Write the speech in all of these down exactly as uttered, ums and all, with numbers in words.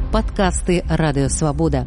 Падкасты Радыё Свабода.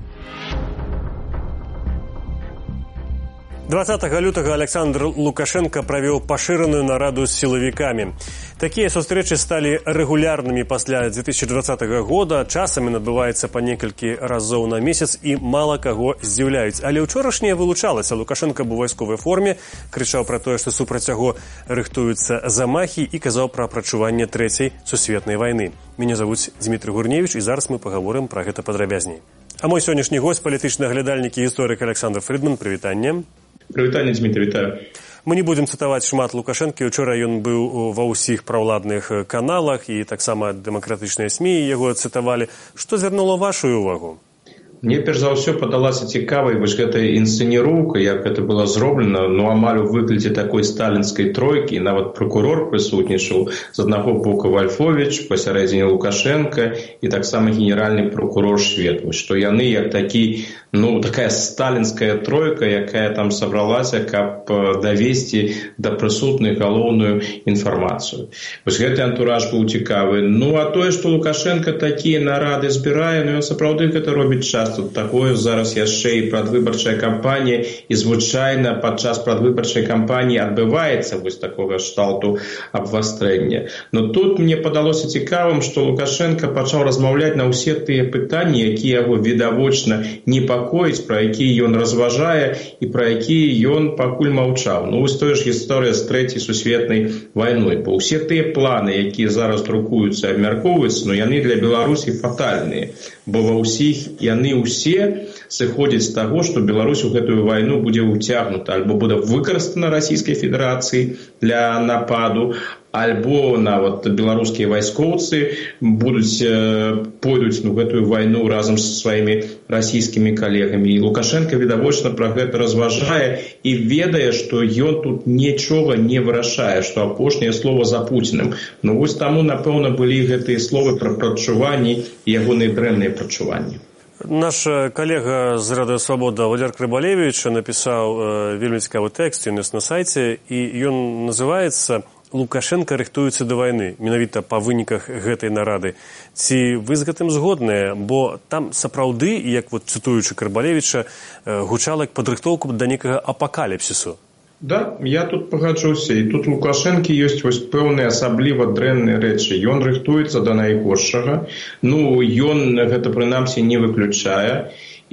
двадцатага лютага Александр Лукашенко правёў пашыраную нараду з сілавікамі. Такія сустрэчы сталі рэгулярнымі пасля дзве тысячы двадцатага года, часамі адбываецца па некалькі разоў на месяц і мала каго здзіўляюць. Але ўчорашняе вылучалася. Лукашенко быў у вайсковай форме, крычаў пра тое, што супраць яго рыхтуюцца замахі і казаў пра апрацаванне трэцяй сусветнай вайны. Мяне завуць Дмітрый Гурневіч, і зараз мы пагаворым пра гэта падрабязней. А мой сённяшні гость, палітычны аглядальнік і гісторык Александр Фридман. Прывітанне. Прывітанне, Дмітрый, вітаю. Мы не будзем цытаваць шмат Лукашэнкі. Учора ён быў ва ўсіх праўладных каналах, і таксама дэмакратычныя СМІ яго цытавалі. Што звярнула вашу увагу? Мне, перш за ўсё, падалася цікавай вось гэтая інсцэніроўка, як гэта было зроблена, ну, амаль у выглядзе такой сталінскай тройкі, і нават прокурор прысутнічаў, з аднаго боку Вальфовіч, пасярэдзіне Лукашенка і таксама генеральны прокурор Швед. Што яны як такі, ну, такая сталінская тройка, якая там сабралася, каб давесці да прысутных галоўную інфармацыю. Вось гэты антураж быў цікавы. Ну, а тое, што Лукашенка такія нарады збірае, ну, ён сапраўды гэта робіць часто. Тут такое зараз яшчэ і прадвыбарчая кампанія, і звычайна падчас прадвыбарчай кампаніі адбываецца вось такога шталту абвастрэння. Но тут мне падалося цікавым, што Лукашенко пачаў размаўляць на ўсе тыя пытанні, якія яго відавочна непакоіць, пра якія ён разважае і пра якія ён пакуль маўчаў. Ну, вось тая ж гісторыя з трэцяй сусветнай вайной. Бо ўсе тыя планы, якія зараз друкуюцца і абмяркоўваюцца, ну, яны для Беларусі фатальныя. Бо ва ўсіх яны усе сыходзяць з таго, што Беларусь у гэтую вайну будзе ўцягнута, альбо будзе выкарыстана Расійскай Федэрацыяй для нападу, альбо нават беларускія вайскоўцы будуць пойдуць на гэтую вайну разам са сваімі расійскімі калегамі. І Лукашенко відавочна пра гэта разважае і ведае, што ён тут нічога не вырашае, што апошняе слова за Пуціным. Ну вось таму, напэўна, былі гэтыя словы пра прадчуванні і ягоныя дрэнныя прадчуванні. Наш калега з Радыё Свабода Валер Крыбалевіч напісаў вельмі цікавы тэкст, ён ёсць на сайце, і ён называецца «Лукашенко рыхтуецца да вайны», менавіта па выніках гэтай нарады. Ці вы з гэтым згодныя? Бо там сапраўды, як вот цытуючы Крыбалевіча, гучала як падрыхтоўку да некага апакаліпсісу. Да, я тут пагаджуся. І тут Лукашэнкі ёсць вось пэўныя асабліва дрэнныя рэчы. Ён рыхтуецца да найгоршага. Ну, ён гэта прынамсі не выключае.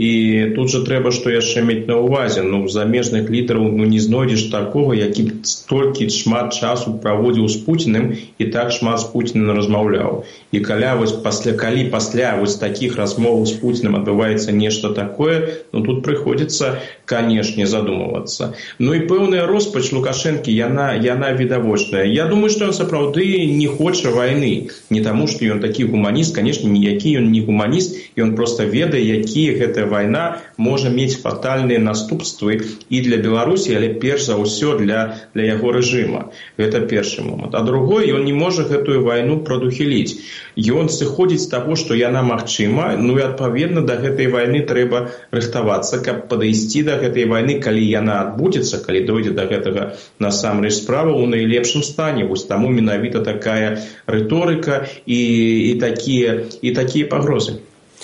І тут жа трэба што яшчэ мець на ўвазе. Ну, замежных лідараў ну, не знойдзеш такога, які столькі шмат часу праводзіў з Пуціным і так шмат з Пуціным размаўляў. І каля, вось, пасля, калі пасля вось такіх размоваў з Пуціным адбываецца нешта такое, ну тут прыходзіцца, канешне, задумывацца. Ну і пэўная роспач Лукашэнкі, яна, яна відавочная. Я думаю, што ён сапраўды не хоча вайны. Не таму, што ён такі гуманіст, канешне, ніякі ён не гуманіст, ён проста ведае, якія гэтыя вайна можа мець фатальныя наступствы і для Беларусі, але перш за ўсё для, для яго рэжыма. Гэта першы момант. А другой, ён не можа гэтую вайну прадухіліць. Ён сыходзіць з таго, што яна магчыма, ну і адпаведна да гэтай вайны трэба рыхтавацца, каб падысці да гэтай вайны, калі яна адбудзецца, калі дойдзе да гэтага насамрэч справа ў найлепшым стане. Вось таму менавіта такая рыторыка і, і, такія, і такія пагрозы.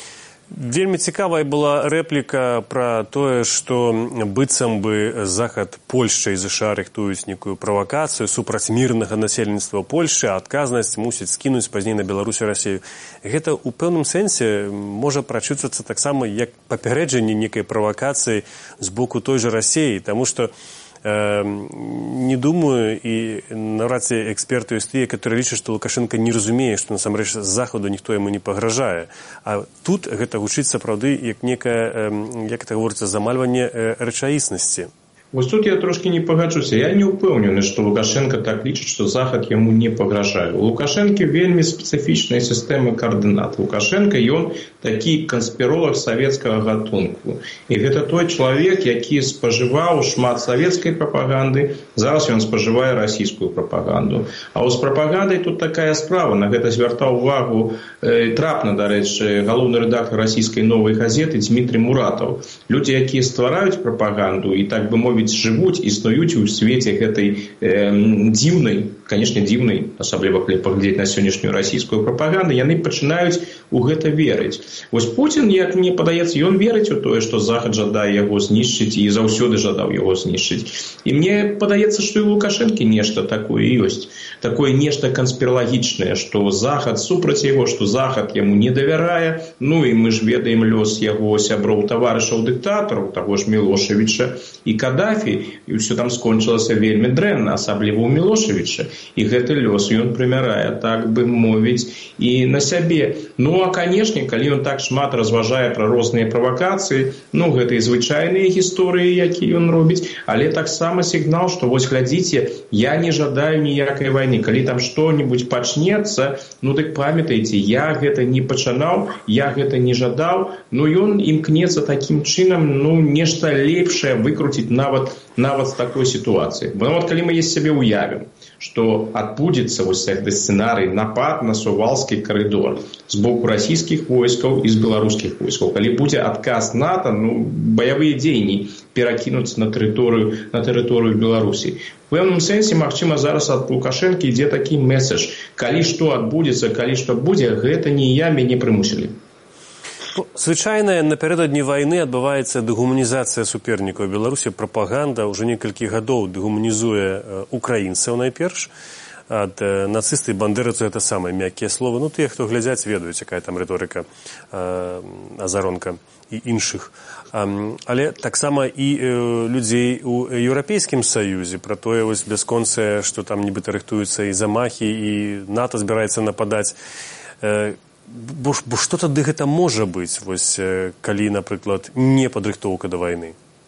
Вельмі цікавая была рэпліка пра тое, што быццам бы захад Польшчы і ЗША рыхтуюць некую правакацыю супраць мірнага насельніцтва Польшчы, а адказнасць мусіць скінуць пазней на Беларусь і Расію. Гэта ў пэўным сэнсе можа прачуцца таксама як папярэджанне некай правакацыі з боку той жа Расіі, таму што не думаю, і наврад ці эксперты ёсць тыя, которые лічаць, што Лукашенко не разумее, што насамрэч з захаду ніхто яму не пагражае. А тут гэта гучыць сапраўды як некае, як это гаворыцца, замальванне рэчаіснасці. Вось тут я трошки не пагаджуся. Я не ўпэўнены, што Лукашенко так лічыць, што захад яму не пагражае. У Лукашэнкі вельмі спецыфічная сістэма каардынат. Лукашенко, ён такі канспіролог савецкага гатунку. І гэта той чалавек, які спажываў шмат савецкай прапаганды, зараз ён спажывае расійскую прапаганду. А з прапагандай тут такая справа. На гэта звяртаў увагу э, трапна, дарэчы, галоўны рэдактар расійскай новай газеты Дмітрий Муратаў. Людзі, якія ствараюць прапаганду і, так бы мовіць, мовіць, жывуць, існуюць у свеце гэтай э, дзіўнай, конечно, дзіўнай, асабліва калі паглядзець на сённяшнюю расійскую прапаганду, яны пачынаюць у гэта верыць. Вось Путін, як мне падаецца, ён верыць у тое, што Захад жадае яго знішчыць і заўсёды жадаў яго знішчыць. І мне падаецца, што і у Лукашэнкі нешта такое ёсць. Такое нешта канспіралагічнае, што Захад супраць яго, што Захад яму не давярае. Ну і мы ж ведаем лёс яго сяброў, таварышаў дыктатараў, таго ж Мілошевіча і Кадафі, і ўсё там скончылася вельмі дрэнна, асабліва ў Мілошевіча. І гэты лёс ён прымярае, так бы мовіць, і на сябе. Ну, а, канешне, калі ён так шмат разважае пра розныя правакацыі, ну, гэта і звычайныя гісторыі, якія ён робіць, але таксама сігнал, што вось глядзіце, я не жадаю ніякай вайны. Калі там што-небудзь пачнецца, ну, дык памятайце, я гэта не пачынаў, я гэта не жадаў, но ён імкнецца такім чынам, ну, нешта лепшае выкруціць нават, нават з такой сітуацыі. Бо нават калі мы есть сябе уявім, што адбудзецца вось гэты сцэнарый напад на Сувалскі карыдор з боку расійскіх войскаў і з беларускіх войскаў. Калі будзе адказ НАТО, ну, баявыя дзеянні перакінуцца на тэрыторыю, на тэрыторыю Беларусі. У пэўным сэнсе, магчыма, зараз ад Лукашэнкі ідзе такі меседж. Калі што адбудзецца, калі што будзе, гэта не я, мяне прымусілі. Звычайна напярэдадні вайны адбываецца дэгуманізацыя супернікаў Беларусі. Прапаганда ўжо некалькі гадоў дэгуманізуе украінцаў найперш. Ад нацысты і бандерыцы гэта самыя мяккія словы. Ну, тыя, хто глядзяць, ведаюць, якая там рыторыка Азаронка і іншых. Але таксама і людзей у Еўрапейскім Саюзе пра тое вось бясконцае, што там нібыта рыхтуюцца і замахі, і НАТО збіраецца нападаць. Бо, бо што тады гэта можа быць, вось, калі, напрыклад, не падрыхтоўка да вайны?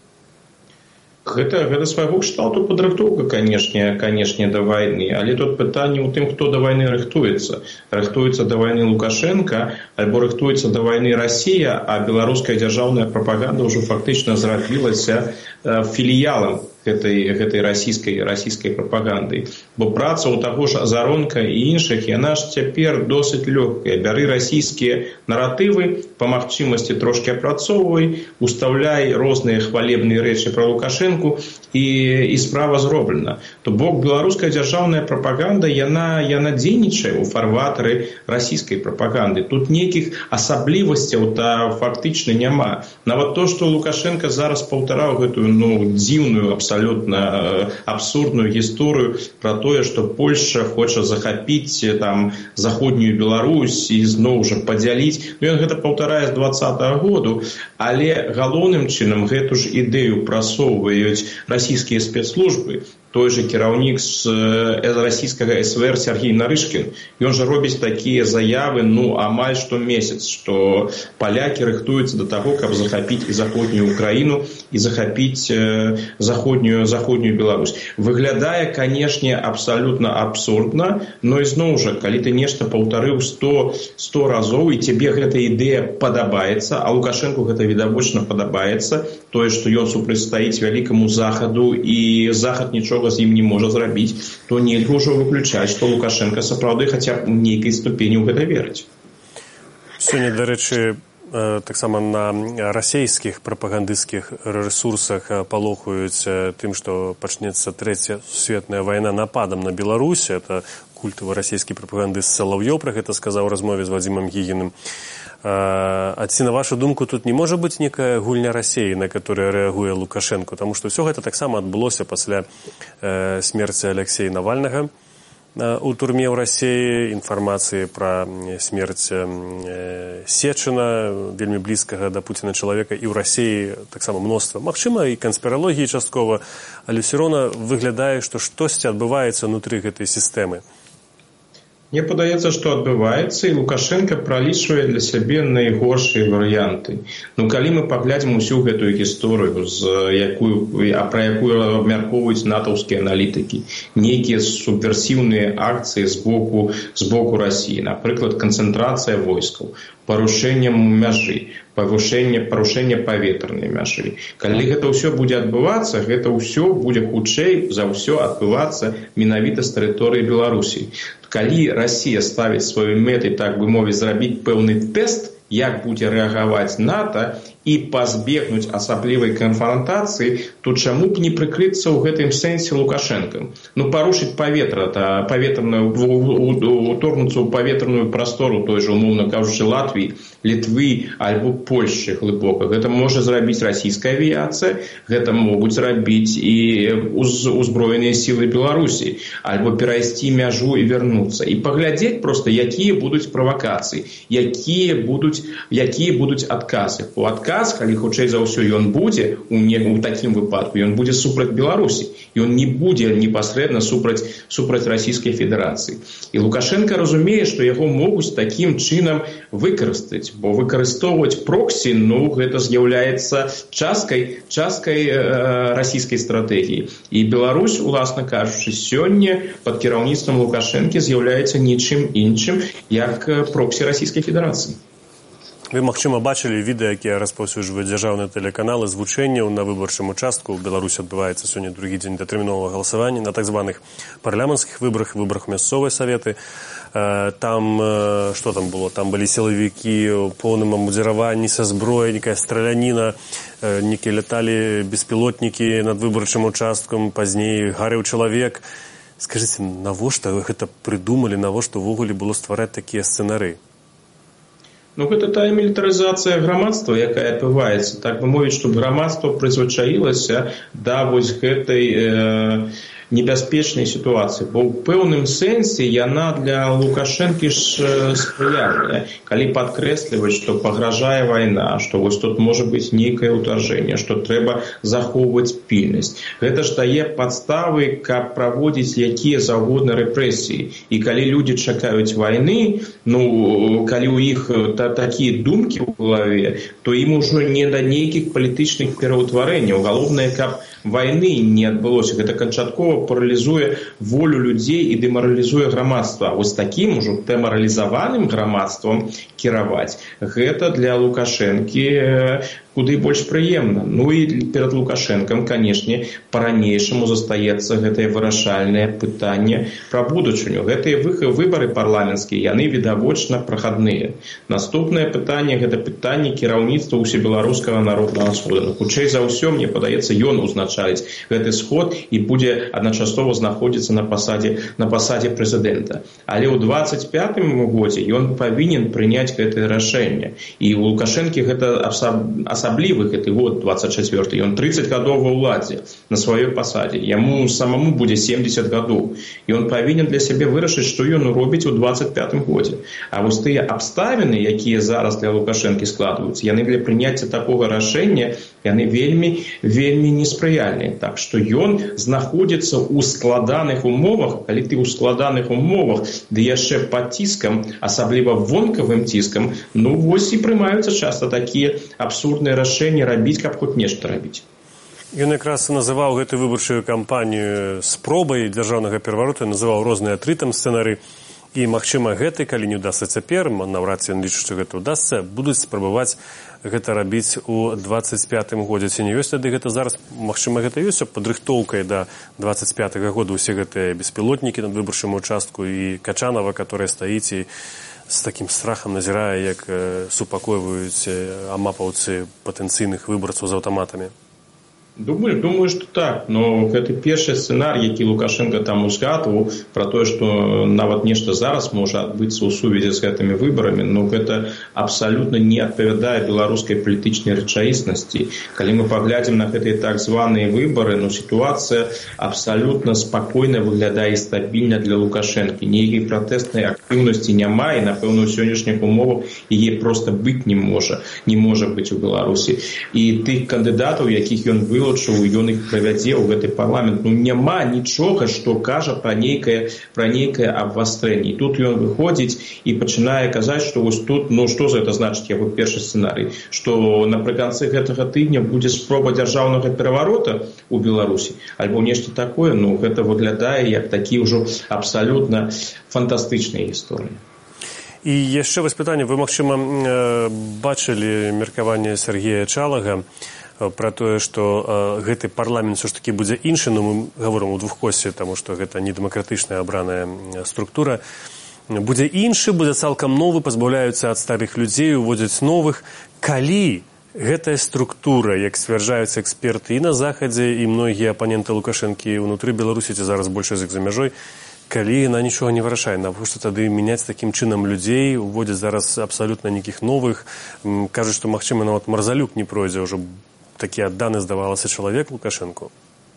Гэта, гэта свайго кшталту падрыхтоўка, канешне, канешне, да вайны. Але тут пытанне ў тым, хто да вайны рыхтуецца. Рыхтуецца да вайны Лукашенка, альбо рыхтуецца да вайны Расія, а беларуская дзяржаўная прапаганда ўжо фактычна зрабілася э, філіялам гэтай, гэтай расійскай, расійскай прапаганды. Бо праца ў таго ж Азаронка і іншых, яна ж цяпер досыць лёгкая. Бяры расійскія наратывы, па магчымасці трошкі апрацоўвай, устаўляй розныя хвалебныя рэчы пра Лукашэнку, і, і справа зроблена. То бок беларуская дзяржаўная прапаганда, яна, яна дзейнічае ў фарватары расійскай прапаганды. Тут нейкіх асаблівасцяў та фактычна няма. Нават то, што Лукашенко зараз паўтараў гэтую, ну, дзіўную, абсалютна абсолютно абсурдную гісторыю про тое, што Польша хоча захапіць там заходнюю Беларусь і зноў жа падзяліць. Ну, ён гэта паўтарае з двадцатага году, але галоўным чынам гэту ж ідэю прасоўваюць расійскія спецслужбы. Той же кіраўнік з расійскага эс вэ эр Сергей Нарышкін, ён жа робіць такія заявы, ну, амаль штомесяц, што палякі рыхтуюцца да таго, каб захапіць і заходнюю Украіну, і захапіць э, заходнюю, заходнюю Беларусь. Выглядае, канешне, абсалютна абсурдна, но ізноў жа, калі ты нешта паўтарыў сто разоў, і цябе гэта ідэя падабаецца, а Лукашэнку гэта відавочна падабаецца, тое, што ён супрацьстаіць вялікаму Захаду, і Захад нічога з ім не можа зрабіць, то нельга ўжо выключаць, што Лукашенко сапраўды хаця б у нейкай ступені ў гэта верыць. Сёння, дарэчы, таксама на расійскіх прапагандысцкіх рэсурсах палохаюць тым, што пачнецца трэця сусветная вайна нападам на Беларусь. Это культавы расійскі прапагандыст Салаўёў пра гэта сказаў у размове з Вадзімам Гігіным. А ці, на вашу думку, тут не можа быць некая гульня Расіі, на которую рэагуе Лукашенко? Таму што ўсё гэта таксама адбылося пасля э, смерці Алексея Навальнага э, у турме ў Расіі, інфармацыі пра смерць э, Сечына, вельмі блізкага да Пуціна чалавека, і ў Расіі таксама мноства. Магчыма, і канспіралогіі часткова, але ўсё роўна выглядае, што штосьці адбываецца ўнутры гэтай сістэмы. Мне падаецца, што адбываецца, і Лукашенко пралічвае для сябе найгоршыя варыянты. Ну, калі мы паглядзім усю гэтую гісторыю, з якую, а пра якую абмяркоўваюць натаўскія аналітыкі, нейкія субверсіўныя акцыі з боку, з боку Расіі, напрыклад, канцэнтрацыя войскаў, парушэннем мяжы, павышэнне, парушэнне паветранай мяжы. Калі гэта ўсё будзе адбывацца, гэта ўсё будзе хутчэй за ўсё адбывацца менавіта з тэрыторыі Беларусі. Калі Расія ставіць сваёй мэтай, так бы мовіць, зрабіць пэўны тэст як будзе рэагаваць НАТО і пазбегнуць асаблівай канфронтацыі, то чаму б не прыкрыцца ў гэтым сэнсе Лукашэнкам? Ну, парушыць паветра, паветраную, уторгнуцца ў паветраную прастору той же, умоўна кажучы, Латвіі, Літвы альбо Польшчы глыбока. Гэта можа зрабіць расійская авіяцыя, гэта могуць зрабіць і узброеныя сілы Беларусі, альбо перайсці мяжу і вярнуцца. І паглядзець проста, якія будуць правакацыі, якія будуць, якія будуць адказы. У адказ, калі хутчэй за ўсё ён будзе, у, не, у такім выпадку, ён будзе супраць Беларусі. Ён не будзе непасрэдна супраць, супраць Расійскай Федэрацыі. І Лукашенко разумее, што яго могуць такім чынам выкарыстаць, бо выкарыстоўваць проксі, ну, гэта з'яўляецца часткай, часткай э, расійскай стратэгіі. І Беларусь, уласна кажучы, сёння пад кіраўніцтвам Лукашэнкі з'яўляецца нічым іншым, як проксі Расійскай Федэрацыі. Вы, магчыма, бачылі відэа, якія распаўсюджваюць дзяржаўныя тэлеканалы з вучэнняў на выбарчым участку. У Беларусі адбываецца сёння другі дзень датэрміновага галасавання на так званых парламенцкіх выбарах, выбарах мясцовай саветы. Там, што там было? Там былі сілавікі ў поўным амудзіраванні са зброяй, некая страляніна, некія ляталі беспілотнікі над выбарчым участкам, пазней гарэў чалавек. Скажыце, навошта гэта прыдумалі, навошта ўвогуле было ствараць такія сцэнары? Ну, гэта тая мілітарызацыя грамадства, якая адбываецца. Так бы мовіць, што грамадства прызвычаілася да вось гэтай э, небяспечнай сітуацыі. Бо ў пэўным сэнсе яна для Лукашэнкі ж спрыяльная. Калі падкрэсліваць, што пагражае вайна, што вось тут можа быць нейкае ўтаржэнне, што трэба захоўваць пільнасць. Гэта ж дае падставы, каб праводзіць якія заўгодна рэпрэсіі. І калі людзі чакаюць вайны, ну, калі ў іх такія думкі ў галаве, то ім ужо не да нейкіх палітычных пераўтварэнняў. Галоўнае, каб вайны не адбылося. Гэта канчаткова паралізуе волю людзей і дэмаралізуе грамадства. А вось такім ужо дэмаралізаваным грамадствам кіраваць. Гэта для Лукашэнкі куды больш прыемна. Ну і перад Лукашэнкам, канешне, па-ранейшаму застаецца гэтае вырашальнае пытанне пра будучыню. Гэтыя выбары парламенцкія, яны відавочна прахадныя. Наступнае пытанне, гэта пытанне кіраўніцтва ўсебеларускага народнага сходу. Хутчэй за ўсё, мне падаецца, ён узначаліць гэты сход і будзе адначасова знаходзіцца на пасадзе, на пасадзе прэзідэнта. Але ў дваццаць пятым годзе ён павінен прыняць гэтае рашэнне. І у Лукашэнкі гэта асаблівы гэты год, дваццаць чацвёрты. Ён трыццаць гадоў ва ўладзе на сваёй пасадзе. Яму самому будзе семдзесят гадоў. І ён павінен для сябе вырашыць, што ён робіць у дваццаць пятым годзе. А вось тыя абставіны, якія зараз для Лукашэнкі складваюцца, яны для прыняцця такога рашэння, яны вельмі, вельмі неспрыяльныя. Так што ён знаходзіцца ў складаных умовах, калі ты ў складаных умовах, ды яшчэ пад ціскам, асабліва вонкавым ціскам, ну вось і прымаюцца часта такія абсурдныя рашэнні рабіць, каб хоць нешта рабіць. Ён якраз называў гэтую выбарчую кампанію спробай дзяржаўнага перавароту, называў розныя тры там сцэнары. І, магчыма, гэты, калі не ўдасся цяпер, наўрад ці ён лічыць, што гэта ўдасся, будуць спрабаваць гэта рабіць у дваццаць пятым годзе. Ці не ёсць тады гэта зараз, магчыма, гэта ёсць падрыхтоўкай да дваццаць пятага года ўсе гэтыя беспілотнікі над выбарчым участку і Качанова, которая стаіць і з такім страхам назірае, як супакойваюць амапаўцы патэнцыйных выбарцаў з аўтаматамі. Думаю, думаю, што так, но гэты першы сцэнарый, які Лукашенко там узгадваў пра тое, што нават нешта зараз можа адбыцца ў сувязі з гэтымі выбарамі, но гэта абсалютна не адпавядае беларускай палітычнай рэчаіснасці. Калі мы паглядзім на гэтыя так званыя выбары, ну сітуацыя абсалютна спакойна выглядае і стабільна для Лукашэнкі. Нейкай пратэстнай актыўнасці няма, і напэўна ў сённяшніх умовах яе проста быць не можа, не можа быць у Беларусі. І тых кандыдатаў, якіх ён вылучыў, ён іх правядзе ў гэты парламент, ну няма нічога, што кажа пра нейкае, пра нейкае абвастрэнне. І тут ён выходзіць і пачынае казаць, што вось тут, ну што за гэта значыць яго першы сцэнарый, што напрыканцы гэтага тыдня будзе спроба дзяржаўнага пераварота ў Беларусі, альбо нешта такое, ну гэта выглядае як такі ўжо абсалютна фантастычныя гісторыі. І яшчэ вось пытанне, вы, магчыма, бачылі меркаванне Сергея Чалага пра тое, што э, гэты парламент ўсё ж такі будзе іншы, но мы гаворым у двухкосці, таму што гэта не дэмакратычная абраная структура. будзе іншы, будзе цалкам новы, пазбаўляюцца ад старых людзей, уводзяць новых. Калі гэтая структура, як сцвярджаюць эксперты і на Захадзе, і многія апаненты Лукашэнкі ўнутры Беларусі, ці зараз больш язык за мяжой, калі яна нічога не вырашае, навошта тады мяняць такім чынам людзей, уводзяць зараз абсалютна нейкіх новых, кажуць, што, магчыма, нават Марзалюк не пройдзе, ўжо такі адданы, здавалася, чалавек Лукашэнку.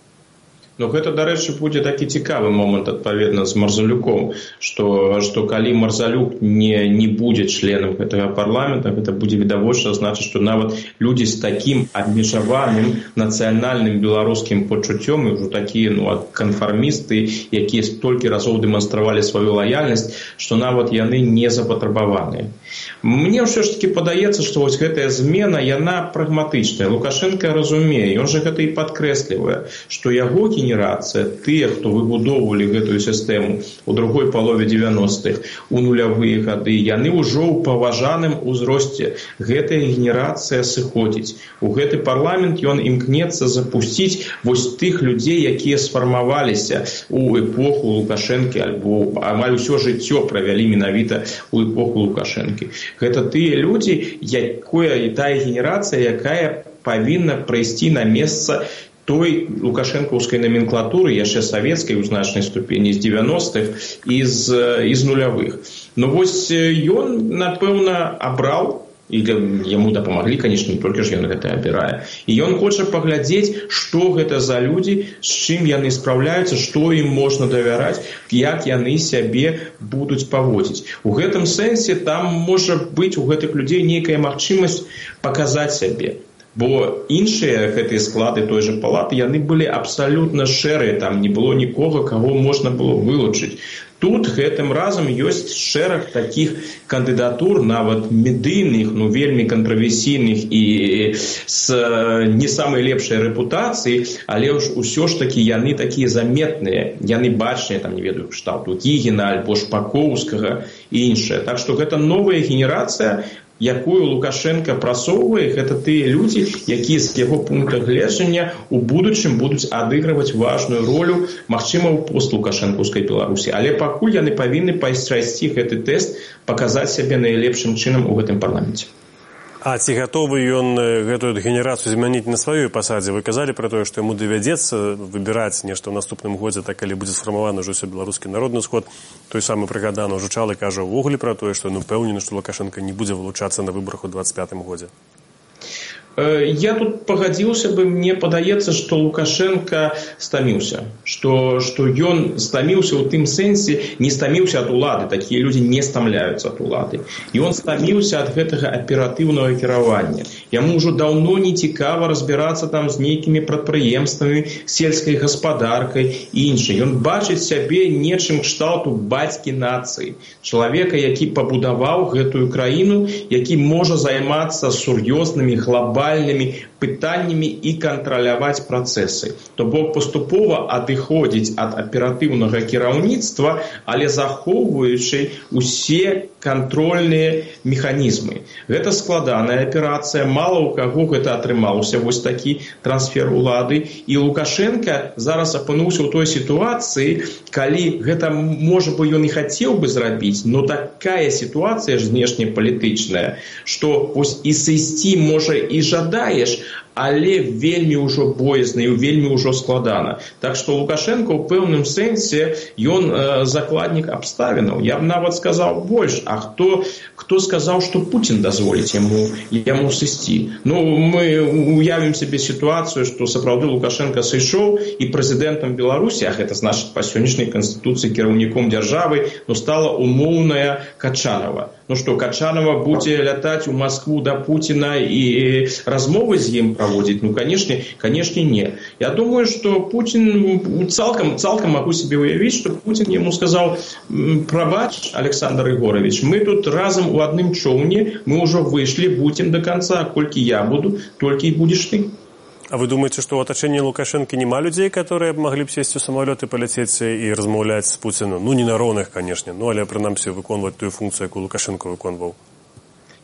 Ну, гэта, дарэчы, будзе такі цікавы момант, адпаведна, з Марзалюком, што, што калі Марзалюк не, не будзе членам гэтага парламента, гэта будзе відавочна, значыць, што нават людзі з такім абмежаваным нацыянальным беларускім пачуццём, і ўжо такія, ну, канфармісты, якія столькі разоў дэманстравалі сваю лаяльнасць, што нават яны не запатрабаваныя. Мне ўсё ж таки падаецца, што вось гэтая змена, яна прагматычная. Лукашенко разумее, ён жа гэта і падкрэслівае, што яго генерацыя, тыя, хто выбудоўвалі гэтую сістэму у другой палове дзевяностых, у нулявыя гады, яны ўжо ў паважаным узросце. Гэтая генерацыя сыходзіць. У гэты парламент ён імкнецца запусціць вось тых людзей, якія сфармаваліся у эпоху Лукашэнкі, альбо амаль усё жыццё правялі менавіта у эпоху Лукашэнкі. Гэта тыя людзі, якая тая генерацыя, якая павінна прыйсці на месца той лукашэнкаўскай номенклатуры, яшчэ савецкай у значнай ступені з дзевяностых і з, і з нулявых. Ну вось ён, напэўна, абраў, і яму дапамаглі, канешне, не толькі ж ён гэта абірае. І ён хоча паглядзець, што гэта за людзі, з чым яны спраўляюцца, што ім можна давяраць, як яны сябе будуць паводзіць. У гэтым сэнсе там можа быць у гэтых людзей нейкая магчымасць паказаць сябе. Бо іншыя гэтыя склады той жа палаты, яны былі абсалютна шэрыя, там не было нікога, каго можна было вылучыць. Тут гэтым разам ёсць шэраг такіх кандыдатур, нават медыйных, ну вельмі кантраверсійных і з не самай лепшай рэпутацыі, але ўсё ж такі яны такія заметныя, яны бачныя, там не ведаю, кшталту Гігіна альбо Шпакоўскага і іншае. Так што гэта новая генерацыя, якую Лукашенко прасоўвае, гэта тыя людзі, якія з яго пункта гледжання у будучым будуць адыгрываць важную ролю, магчыма, у постлукашэнкаўскай Беларусі. Але пакуль яны павінны пайсці гэты тэст, паказаць сябе найлепшым чынам у гэтым парламенце. А ці гатовы ён гэтую генерацыю змяніць на сваёй пасадзе? Вы казалі пра тое, што яму давядзецца выбіраць нешта ў наступным годзе, так калі будзе сфармаваны ўжо ўсё беларускі народны сход. Той самы прыгаданы ўжо Чалы кажа ўвогуле пра тое, што ён упэўнены, што Лукашенко не будзе вылучацца на выбарах у двадцать пятым годзе. Я тут пагадзіўся бы, мне падаецца, што Лукашенко стаміўся, што, што ён стаміўся ў тым сэнсе, не стаміўся ад улады, такія людзі не стамляюцца ад улады. І ён стаміўся ад гэтага аператыўнага кіравання. Яму ўжо даўно не цікава разбірацца там з нейкімі прадпрыемствамі, сельскай гаспадаркай і іншай. Ён бачыць сябе нечым кшталту бацькі нацыі, чалавека, які пабудаваў гэтую краіну, які можа займацца сур'ёзнымі глобальнымі пытаннямі і кантраляваць працэсы. То бок паступова адыходзіць ад аператыўнага кіраўніцтва, але захоўваючы усе кантрольныя механізмы. Гэта складаная аперацыя, мала ў каго гэта атрымаўся, вось такі трансфер улады. І Лукашенко зараз апынуўся ў той сітуацыі, калі гэта, можа бы, ён і хацеў бы зрабіць, но такая сітуацыя ж знешнепалітычная, што вось і сысці, можа, і жадаеш, але вельмі ўжо боязна і вельмі ўжо складана. Так што Лукашенко ў пэўным сэнсе ён э, закладнік абставінаў. Я б нават сказаў больш, а хто, хто сказаў, што Путін дазволіць яму, яму сысці? Ну, мы уявім себе сітуацыю, што сапраўды Лукашенко сышоў і прэзідэнтам Беларусі, а гэта значыць па сённяшняй канстытуцыі кіраўніком дзяржавы, ну, стала умоўная Качанова. Ну што, Качанова будзе лятаць у Маскву да Пуціна і размовы з ім праводзіць? Ну, канешне, канешне, не. Я думаю, што Путін, цалкам, цалкам магу себе уявіць, што Путін яму сказаў: прабач, Александр Егорович, мы тут разам у адным чоўне, мы ўжо выйшлі, будзем до конца, колькі я буду, толькі і будзеш ты. А вы думаете, что в атачэнні Лукашэнкі нема людзей, которые могли б сесть у самолет и полететь и размаўляць з Пуціном? Ну, не на роўных, конечно, ну, але, прынамсі, выконваць тую функцию, якую Лукашенко выконваў.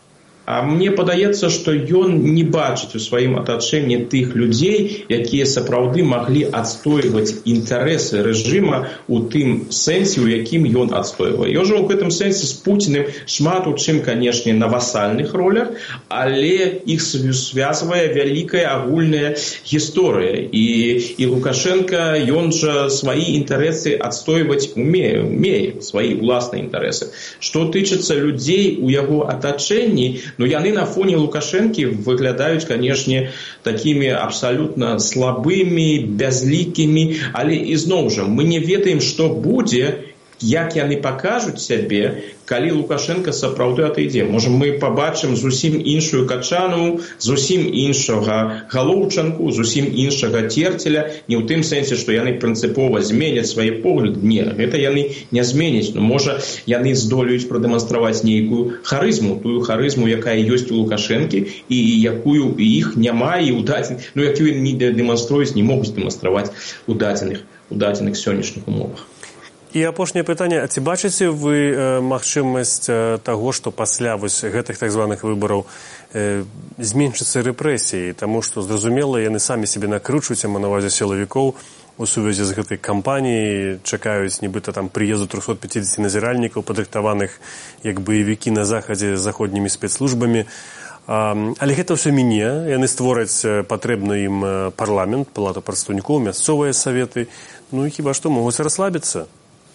А мне падаецца, што ён не бачыць у сваім атачэнні тых людзей, якія сапраўды маглі адстойваць інтарэсы рэжыма у тым сэнсе, у якім ён адстойвае. Ён жа ў гэтым сэнсе з Пуціным шмат у чым, канешне, на васальных ролях, але іх звязвае вялікая агульная гісторыя. І, і Лукашенко, ён жа свае інтарэсы адстойваць умее, умее свае ўласныя інтарэсы. Што тычыцца людзей у яго атачэнні, ну яны на фоне Лукашэнкі выглядаюць, канешне, такімі абсалютна слабымі, бязлікімі, але ізноў жа мы не ведаем, што будзе, як яны пакажуць сябе, калі Лукашенко сапраўды атыдзе. Можа, мы пабачым зусім іншую Качанову, зусім іншага Галоўчанку, зусім іншага Терцеля, не ў тым сэнсе, што яны прынцыпова зменяць свае погляды. Не, гэта яны не зменяць. Но, можа, яны здолеюць прадэманстраваць нейкую харызму, тую харызму, якая ёсць у Лукашэнкі, і якую у іх няма, і ў дадзеных, ну, якую не дэманструюць, не могуць дэманстраваць у дадзеных, у дадзеных сённяшніх умовах. І апошняе пытанне, а ці бачыце вы э, магчымасць э, таго, што пасля вось гэтых так званых выбараў э, зменшыцца рэпрэсіі, таму што, зразумела, яны самі сябе накручваюць, а на ўвазе сілавікоў у сувязі з гэтай кампаніяй, чакаюць нібыта там прыезду трохсот пяцідзесяці назіральнікаў, падрыхтаваных як баевікі на захадзе заходнімі спецслужбамі. А, але гэта ўсё міне, яны створаць патрэбны ім парламент, палату прадстаўнікоў, мясцовыя саветы, ну і хіба што могуць расслабіцца.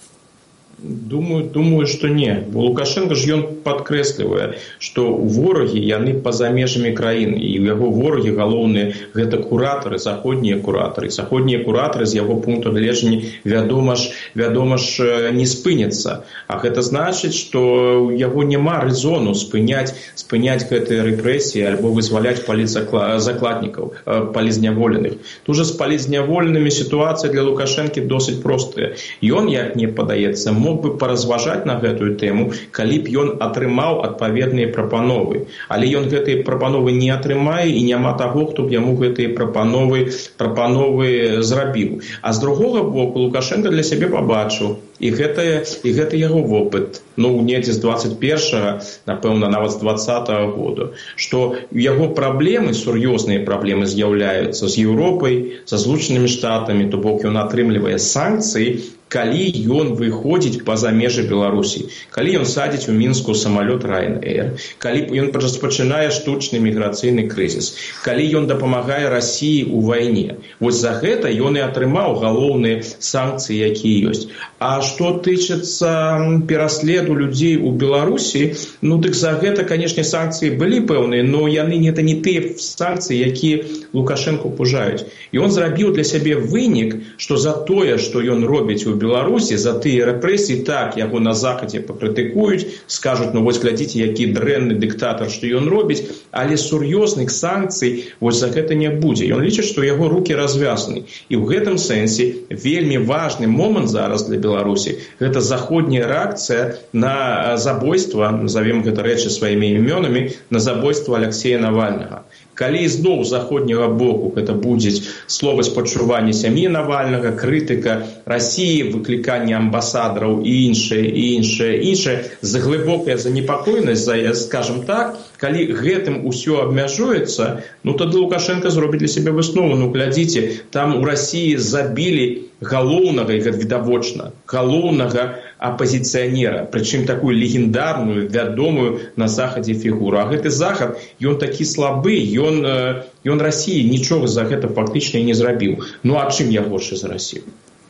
Думаю, думаю, што не. Бо Лукашенко ж ён падкрэслівае, што ворагі яны па-за межамі краіны. І ў яго ворагі галоўныя гэта куратары, заходнія куратары. Заходнія куратары з яго пункту гледжання, вядома ж, вядома ж, не спыняцца. А гэта значыць, што ў яго няма рэзону спыняць, спыняць гэтыя рэпрэсіі альбо вызваляць палітзакладнікаў, палізняволеных. Тут жа з палізняволенымі сітуацыя для Лукашэнкі досыць простая. Ён, як мне падаецца, мог бы паразважаць на гэтую тэму, калі б ён атрымаў адпаведныя прапановы. Але ён гэтыя прапановы не атрымае і няма таго, хто б яму гэтыя прапановы, прапановы зрабіў. А з другога боку Лукашенко для сябе пабачыў, і гэта, і гэта яго вопыт, ну, недзе з двадцать першага, напэўна, нават з двадцатага года, што яго праблемы, сур'ёзныя праблемы з'яўляюцца з Еўропай, са Злучанымі Штатамі, то бок ён атрымлівае санкцыі, калі ён выходзіць па-за межы Беларусі, калі ён садзіць у Мінску самалёт Ryanair, калі ён распачынае штучны міграцыйны крызіс, калі ён дапамагае Расіі ў вайне. Вось за гэта ён і атрымаў галоўныя санкцыі, якія ёсць. А што тычыцца пераследу людзей у Беларусі, ну дык за гэта, канешне, санкцыі былі пэўныя, но яны гэта не тыя санкцыі, якія Лукашенко пужаюць. І ён зрабіў для сябе вынік, што за тое, што ён робіць у Беларусі, за тыя рэпрэсіі, так, яго на захадзе пакрытыкуюць, скажуць, ну вось глядзіце, які дрэнны дыктатар, што ён робіць, але сур'ёзных санкцый вось за гэта не будзе. Ён лічыць, што яго рукі развязаны. І ў гэтым сэнсе вельмі важны момант зараз для Беларусі – гэта заходняя рэакцыя на забойства, назовем гэта рэчы сваімі імёнамі, на забойства Алексея Навальнага. Калі зноў з заходняга боку гэта будзе слова спачування сям'і Навальнага, крытыка Расіі, выкліканне амбасадараў і іншае, і іншае, іншае, за глыбокая занепакоенасць, за, скажем так, калі гэтым усё абмяжуецца, ну тады Лукашенко зробіць для сябе выснову. Ну, глядзіце, там у Расіі забілі галоўнага, і гэта відавочна, галоўнага апазіцыянера, прычым такую легендарную, вядомую на захадзе фігуру. А гэты захад, ён такі слабы, ён, ён Расіі нічога за гэта фактычна і не зрабіў. Ну а чым я горшы за Расію?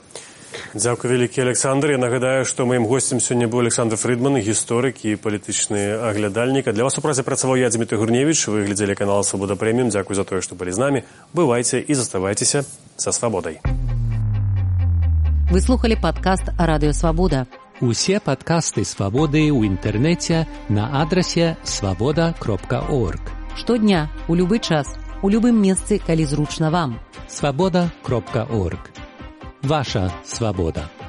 Дзякуй вялікі, Александр. Я нагадаю, што маім госцем сёння быў Александр Фрыдман, гісторык і палітычны аглядальнік. Для вас у працы працаваў я, Дзмітрый Гурневіч. Вы глядзелі канал Свабода Прэміум. Дзякуй за тое, што былі з намі. Бывайце і заставайцеся са свабодай. Вы слухали падкаст Радыё Свабода. Усе падкасты Свабоды ў інтэрнэце на адрасе свабода кропка орг. Штодня, у любы час, у любым месцы, калі зручна вам. свабода кропка орг. Ваша свабода.